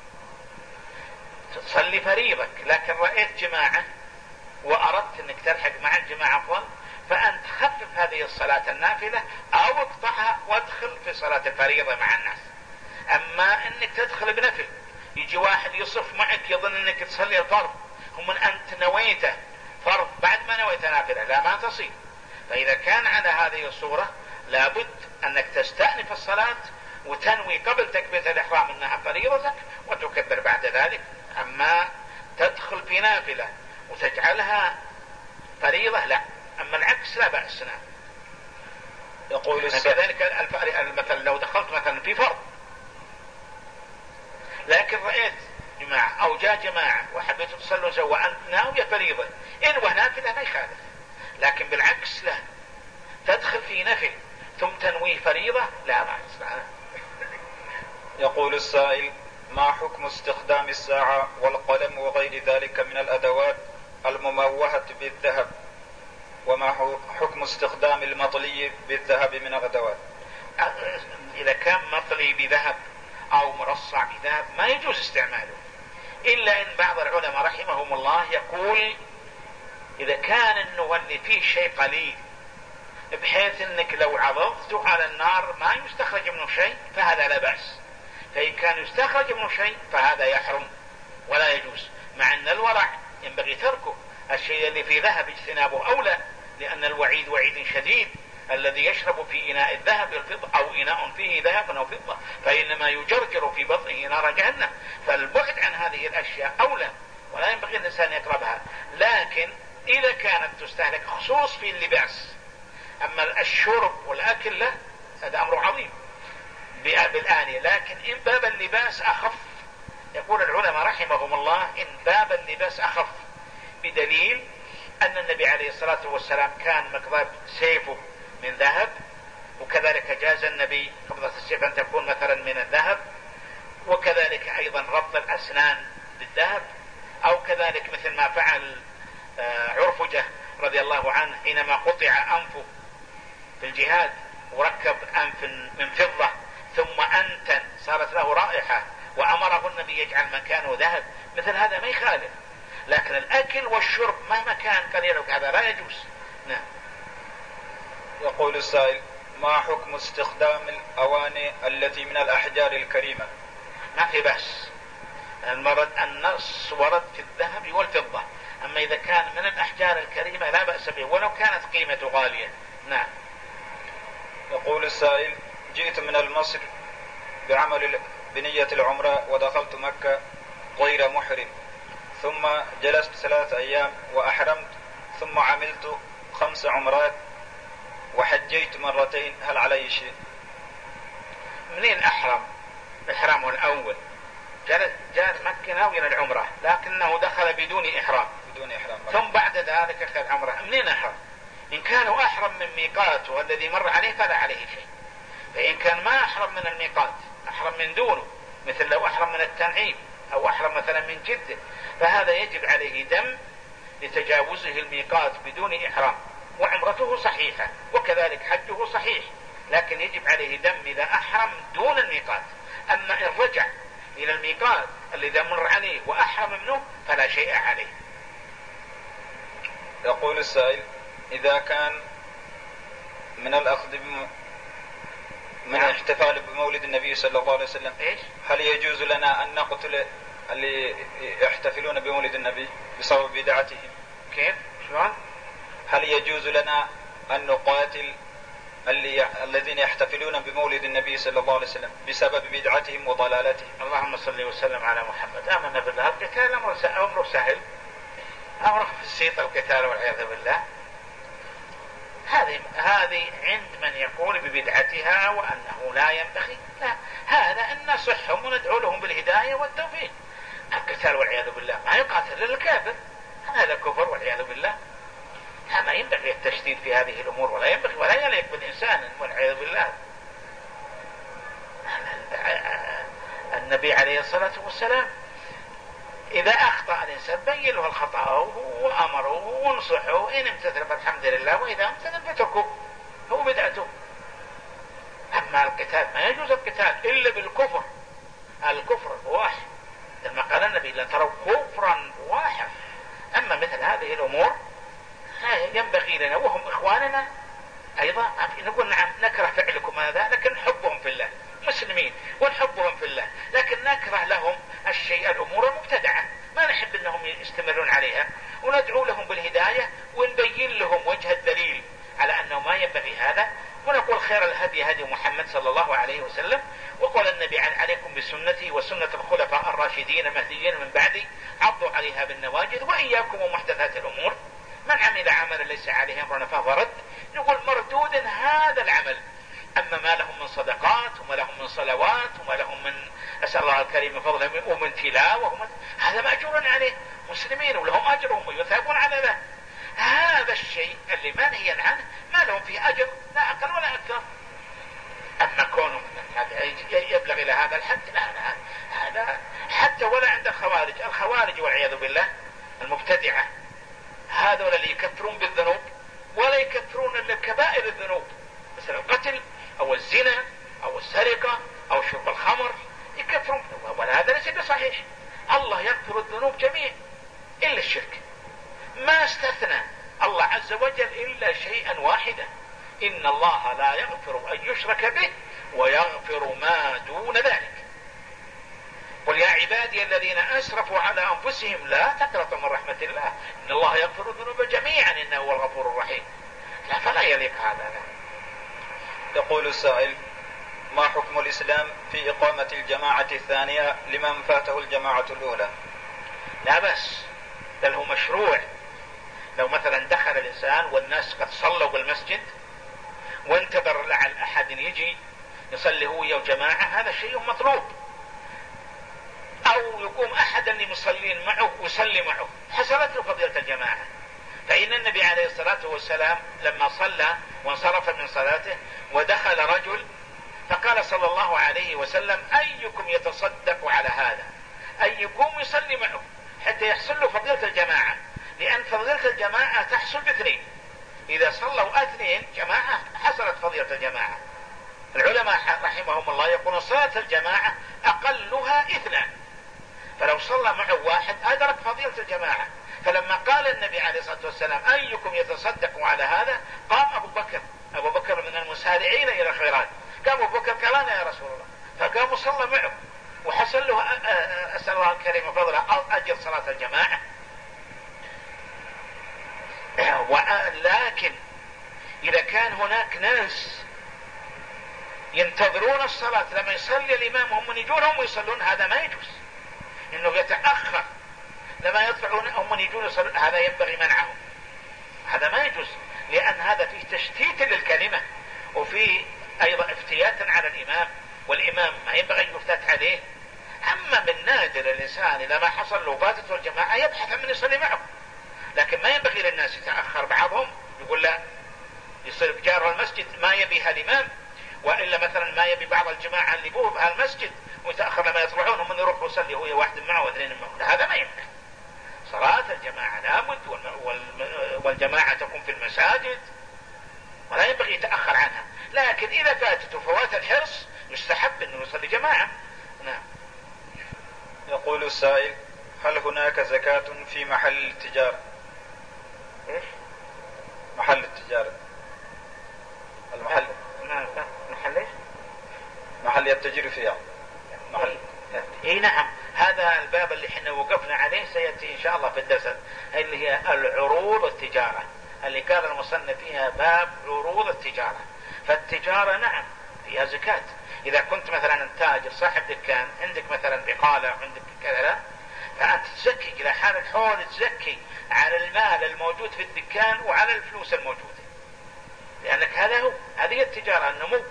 تصلي فريضك لكن رأيت جماعة وأردت أنك تلحق مع الجماعة أفضل، فأنت خفف هذه الصلاة النافلة أو اقطعها وادخل في صلاة الفريضة مع الناس. أما أنك تدخل بنفل، يجي واحد يصف معك يظن أنك تصلي الفرض، هم أنت نويته فرض بعد ما نويت نافلة، لا ما تصير. فإذا كان على هذه الصورة لابد أنك تستأنف الصلاة وتنوي قبل تكبيرة الإحرام أنها فريضتك وتكبر بعد ذلك. أما تدخل في نافلة وتجعلها فريضة لا. أما العكس لا بأس. نعم. يقول كذلك المثل لو دخلت مثلا في فرض لكن رأيت جماعة أو جاء جماعة وحبيت تصلوا سوا وأنت ناوية فريضة، إن ونافلة ما يخالف. لكن بالعكس لا، تدخل في نفل ثم تنوي فريضة لا بأس. يقول السائل: ما حكم استخدام الساعة والقلم وغير ذلك من الأدوات المموهة بالذهب؟ وما حكم استخدام المطلي بالذهب من الأدوات؟ إذا كان مطلي بذهب أو مرصع بذهب ما يجوز استعماله، إلا إن بعض العلماء رحمهم الله يقول إذا كان أنه اللي فيه شيء قليل بحيث أنك لو عرضته على النار ما يستخرج منه شيء فهذا لا بأس. فإن كان يستخرج منه شيء فهذا يحرم ولا يجوز، مع أن الورع ينبغي تركه. الشيء اللي فيه ذهب اجتنابه أولى، لأن الوعيد وعيد شديد. الذي يشرب في إناء الذهب والفضة أو إناء فيه ذهب أو فضة فإنما يجرجر في بطنه نار جهنم. فالبعد عن هذه الأشياء أولى ولا ينبغي الإنسان يقربها. لكن إذا كانت تستهلك خصوص في اللباس، أما الشرب والأكل له هذا أمر عظيم بالآنية. لكن إن باب اللباس أخف، يقول العلماء رحمهم الله إن باب اللباس أخف، بدليل أن النبي عليه الصلاة والسلام كان مقبض سيفه من ذهب، وكذلك جاز النبي قبضة السيف أن تكون مثلا من الذهب، وكذلك أيضا ربط الأسنان بالذهب، أو كذلك مثل ما فعل عرفجة رضي الله عنه حينما قطع أنفه في الجهاد وركب أنف من فضة ثم أنتن صارت له رائحة وأمره النبي يجعل مكانه ذهب. مثل هذا ما يخالف. لكن الأكل والشرب مهما كان قليل هذا لا يجوز. نعم. يقول السائل: ما حكم استخدام الأواني التي من الأحجار الكريمة؟ ما في بأس. المرد النص ورد في الذهب والفضة، أما إذا كان من الأحجار الكريمة لا بأس به ولو كانت قيمته غالية. نعم. يقول السائل: جئت من مصر بعمل بنية العمرة ودخلت مكة غير محرم، ثم جلست ثلاث أيام وأحرمت، ثم عملت خمس عمرات وحجيت مرتين، هل علي شيء؟ منين أحرم؟ إحرامه الأول جاء مكة ناويا العمرة لكنه دخل بدون إحرام بدون إحرام ثم بعد ذلك أخذ عمرة. منين أحرم؟ إن كانوا أحرم من ميقاته الذي مر عليه فلا عليه شيء. فإن كان ما أحرم من الميقات، أحرم من دونه، مثل لو أحرم من التنعيم أو أحرم مثلا من جدة، فهذا يجب عليه دم لتجاوزه الميقات بدون إحرام، وعمرته صحيحة وكذلك حجه صحيح، لكن يجب عليه دم إذا أحرم دون الميقات. أما إن رجع إلى الميقات الذي مر عليه وأحرم منه فلا شيء عليه. يقول السائل: إذا كان من الأخذ بم... من نعم. الاحتفال بمولد النبي صلى الله عليه وسلم، إيش؟ هل يجوز لنا أن نقتل اللي يحتفلون بمولد النبي بسبب بدعتهم؟ كيف؟ شلون؟ هل يجوز لنا أن نقاتل اللي الذين يحتفلون بمولد النبي صلى الله عليه وسلم بسبب بدعتهم وضلالتهم؟ اللهم صل وسلم على محمد. آمنا بالله. القتال أمره سهل، أمره بسيط القتال والعياذ بالله. هذه هذه عند من يقول ببدعتها وأنه لا ينبغي، لا، هذا أن نصحهم وندعو لهم بالهداية والتوفيق. القتال والعياذ بالله ما يقاتل للكافر، هذا كفر والعياذ بالله. ما ينبغي التشديد في هذه الأمور، ولا ينبغي ولا يليق بالإنسان والعياذ بالله. النبي عليه الصلاة والسلام إذا أخطأ الإنسان بين له الخطأ أطاعوه وأمروه ونصحوه، إن امتثل فالحمد لله، وإذا امتثل فتركوه، هو بدعته. أما القتال ما يجوز القتال إلا بالكفر، الكفر الواحد، لما قال النبي لن تروا كفرا واحد. أما مثل هذه الأمور ينبغي لنا وهم إخواننا أيضا نقول نعم نكره فعلكم هذا، لكن نحبهم في الله، مسلمين ونحبهم في الله، لكن نكره لهم الشيء الأمور المبتدعة، ما نحب أنهم يستمرون عليها، وندعو لهم بالهداية ونبين لهم وجه الدليل على أنه ما ينبغي هذا، ونقول خير الهدي هدي محمد صلى الله عليه وسلم، وقال النبي عليكم بسنتي وسنة الخلفاء الراشدين المهديين من بعدي عضوا عليها بالنواجذ وإياكم ومحدثات الأمور، من عمل عملا ليس عليه أمرنا فهو رد، نقول مردود هذا العمل. أما ما لهم من صدقات وما لهم من صلوات وما لهم من أسأل الله الكريم فضله ومن تلاوة ومن هذا مأجور عليه، مسلمين ولهم أجرهم ويثابون على ذلك. هذا الشيء اللي ما نهي عنه ما لهم فيه أجر لا أقل ولا أكثر. أما كونهم يبلغ إلى هذا الحد لا لا هذا حتى ولا عند الخوارج، الخوارج والعياذ بالله المبتدعة هذول اللي يكثرون بالذنوب ولا يكثرون إلا كبائر الذنوب، مثل القتل أو الزنا أو السرقة أو شرب الخمر يكثرون، وهذا ليس بصحيح. الله يغفر الذنوب جميع إلا الشرك، ما استثنى الله عز وجل إلا شيئا واحدا، إن الله لا يغفر أن يشرك به ويغفر ما دون ذلك. قل يا عبادي الذين أسرفوا على أنفسهم لا تقنطوا من رحمة الله إن الله يغفر الذنوب جميعا إنه هو الغفور الرحيم. لا فلا يليق هذا. لا. يقول السائل: ما حكم الإسلام في إقامة الجماعة الثانية لمن فاته الجماعة الأولى؟ لا بس، بل هو مشروع. لو مثلا دخل الإنسان والناس قد صلوا بالمسجد وانتظر لعل أحد يجي يصلي هو وجماعة، هذا شيء مطلوب، أو يقوم أحد اللي مصلين معه ويصلي معه، حصلت له فضيلة الجماعة. فإن النبي عليه الصلاة والسلام لما صلى وانصرف من صلاته ودخل رجل فقال صلى الله عليه وسلم: أيكم يتصدق على هذا؟ أن يقوم يصلي معه حتى يحصل له فضيلة الجماعة، لأن فضيلة الجماعة تحصل باثنين، إذا صلوا اثنين جماعة حصلت فضيلة الجماعة. العلماء رحمهم الله يقولون صلاة الجماعة أقلها اثنان، فلو صلى معه واحد أدرك فضيلة الجماعة. فلما قال النبي عليه الصلاة والسلام: أيكم يتصدق على هذا؟ قام أبو بكر أبو بكر من المسارعين إلى الخيرات، قام أبو بكر قال: أنا يا رسول الله، فقام وصلى معه وحصل له أسأل الله الكريم فضله أجر صلاة الجماعة. لكن إذا كان هناك ناس ينتظرون الصلاة لما يصلي الإمام هم يجونهم ويصلون، هذا ما يجوز، إنه يتأخر لما يطلعون هم يجون يصلون، هذا ينبغي منعهم، هذا ما يجوز، لأن هذا فيه تشتيت للكلمة وفيه أيضا افتيات على الإمام، والإمام ما ينبغي يفتات عليه. أما من نادر الإنسان إذا ما حصل له فاتته الجماعة يبحث عن من يصلي معه، لكن ما ينبغي للناس يتأخر بعضهم يقول لا يصير بجار المسجد ما يبيها الإمام، وإلا مثلا ما يبي بعض الجماعة اللي بوه بها المسجد ويتأخر لما يطلعون هم يروحوا يصلي هو واحد معه واثنين معه، هذا ما ينبغي. صلاة الجماعة لابد، والجماعة تكون في المساجد ولا ينبغي يتأخر عنها، لكن إذا فاتته فوات الحرص يستحب أنه يصلي جماعة. نعم. يقول السائل: هل هناك زكاة في محل التجارة؟ إيش؟ محل التجارة، المحل محل إيش؟ محل يتجر فيها محل. اي نعم، هذا الباب اللي احنا وقفنا عليه سيأتي ان شاء الله في الدرس، اللي هي العروض التجارة، اللي كان المصنف فيها باب عروض التجارة. فالتجارة نعم فيها زكاة، اذا كنت مثلا تاجر صاحب دكان عندك مثلا بقالة عندك كذا، فانت تزكي الى حال الحول، تزكي على المال الموجود في الدكان وعلى الفلوس الموجودة، لانك هذا هو هذه التجارة النمو.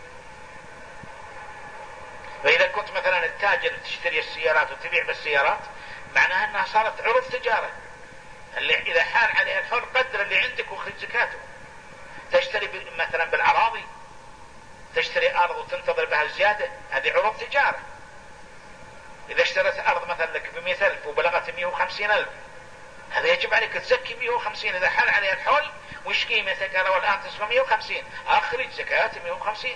فإذا كنت مثلا التاجر تشتري السيارات وتبيع بالسيارات معناها أنها صارت عروض تجارة، اللي إذا حال عليها الحول قدر اللي عندك وخذ زكاته. تشتري مثلا بالأراضي، تشتري أرض وتنتظر بها الزيادة، هذه عروض تجارة. إذا اشتريت أرض مثلا لك بمئة ألف وبلغت مئة وخمسين ألف هذا يجب عليك تزكي مئة وخمسين إذا حال عليها الحول. وش قيمتك؟ لو الآن تسوى مئة وخمسين، أخرج زكاة مئة وخمسين.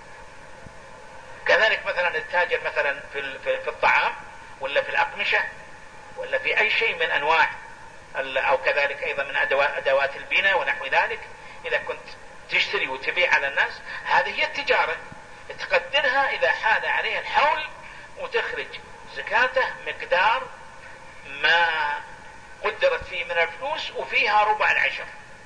كذلك مثلا التاجر مثلا في في الطعام ولا في الأقمشة ولا في أي شيء من أنواع، أو كذلك أيضا من أدوات البناء ونحو ذلك، إذا كنت تشتري وتبيع على الناس، هذه هي التجارة، تقدرها إذا حال عليها الحول وتخرج زكاته مقدار ما قدرت فيه من الفلوس، وفيها ربع العشر،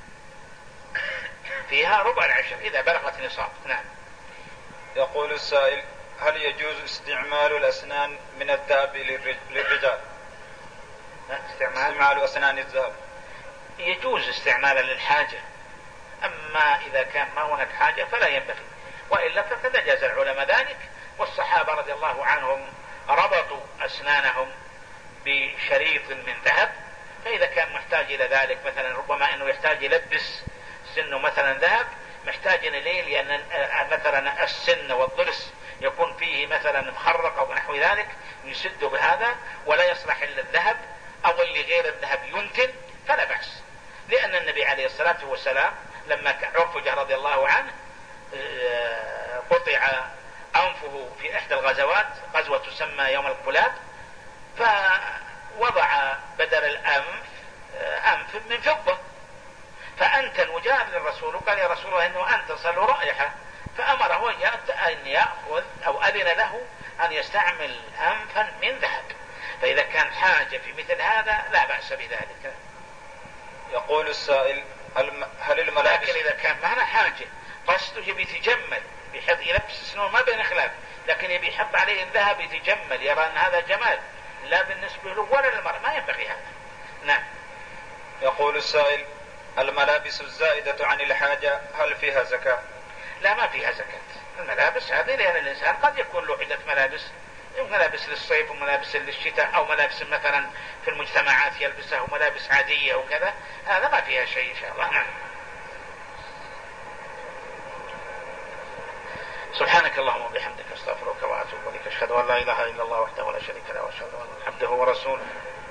فيها ربع العشر إذا بلغت نصاب. نعم. يقول السائل: هل يجوز استعمال الأسنان من الذهب للرجال؟ استعمال, استعمال أسنان الذهب يجوز استعمالا للحاجة، أما إذا كان ما هناك حاجة فلا ينبغي، وإلا فقد أجاز العلماء ذلك. والصحابة رضي الله عنهم ربطوا أسنانهم بشريط من ذهب، فإذا كان محتاج إلى ذلك مثلا، ربما أنه يحتاج يلبس سنه مثلا ذهب، محتاج إليه، لأن مثلا السن والضرس يكون فيه مثلا مخرق أو نحو ذلك، يسد بهذا ولا يصلح إلا الذهب، أو اللي غير الذهب ينتن، فلا بأس. لأن النبي عليه الصلاة والسلام لما عرفج رضي الله عنه قطع أنفه في إحدى الغزوات، غزوة تسمى يوم القلاب، فوضع بدل الأنف أنف من فضة، فأنتن وجاء للرسول وقال: يا رسول الله إنه أنتن له رائحة، فأمره أن يأخذ أو أذن له أن يستعمل أنفا من ذهب. فإذا كان حاجة في مثل هذا لا بأس بذلك. يقول السائل: هل الملابس، لكن إذا كان معنا حاجة قصده يبي يتجمل، بحيث يلبس سنون ما بين خلاف، لكن يبي يحط عليه الذهب يتجمل، يرى أن هذا جمال، لا بالنسبة له ولا للمرأة، ما ينبغي هذا. نعم. يقول السائل: الملابس الزائدة عن الحاجة هل فيها زكاة؟ لا، ما فيها زكاة الملابس هذه، لأن الإنسان قد يكون له عدة ملابس، ملابس للصيف وملابس للشتاء، أو ملابس مثلا في المجتمعات يلبسها وملابس عادية وكذا، هذا ما فيها شيء إن شاء الله. نعم. سبحانك اللهم وبحمدك، استغفرك واتوب اليك، اشهد ان لا اله الا الله وحده لا شريك له، واشهد ان محمدا عبده ورسوله.